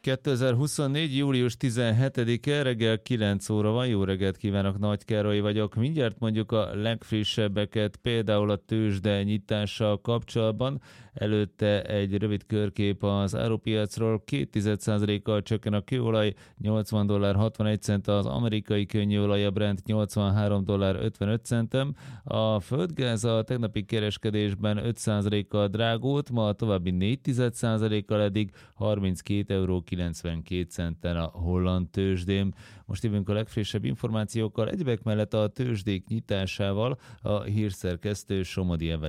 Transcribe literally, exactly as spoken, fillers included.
kétezer-huszonnégy. július tizenhetedike, reggel kilenc óra van. Jó reggelt kívánok, Nagy Károly vagyok. Mindjárt mondjuk a legfrissebbeket, például a tőzsde nyitással kapcsolatban. Előtte egy rövid körkép az árupiacról. két tized százalékkal csökken a kőolaj, nyolcvan dollár hatvanegy cent, az amerikai könnyűolaj, a Brent nyolcvanhárom dollár ötvenöt centem. A földgáz a tegnapi kereskedésben öt százalékkal drágult, ma további négy tized százalékkal, eddig harminckét euró kilencvenkét centen a holland tőzsdén. Most jövünk a legfrissebb információkkal, egyebek mellett a tőzsdék nyitásával. A hírszerkesztő Somodi Evelyn